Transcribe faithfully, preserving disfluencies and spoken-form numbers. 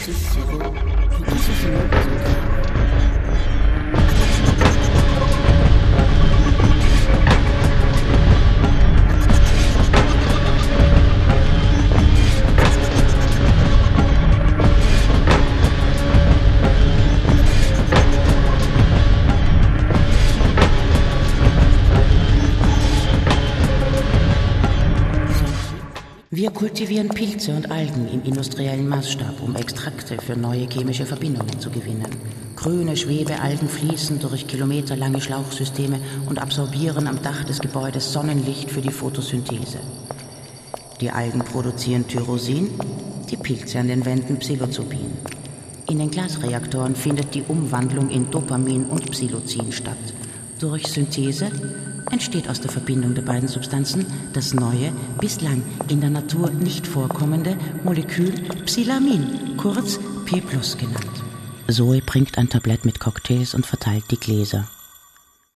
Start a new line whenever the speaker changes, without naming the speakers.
Cicero, Cicero. Wir kultivieren Pilze und Algen im industriellen Maßstab, um Extrakte für neue chemische Verbindungen zu gewinnen. Grüne Schwebealgen fließen durch kilometerlange Schlauchsysteme und absorbieren am Dach des Gebäudes Sonnenlicht für die Photosynthese. Die Algen produzieren Tyrosin, die Pilze an den Wänden Psilocybin. In den Glasreaktoren findet die Umwandlung in Dopamin und Psilocin statt. Durch Synthese entsteht aus der Verbindung der beiden Substanzen das neue, bislang in der Natur nicht vorkommende Molekül Psilamin, kurz P plus genannt. Zoe bringt ein Tablett mit Cocktails und verteilt die Gläser.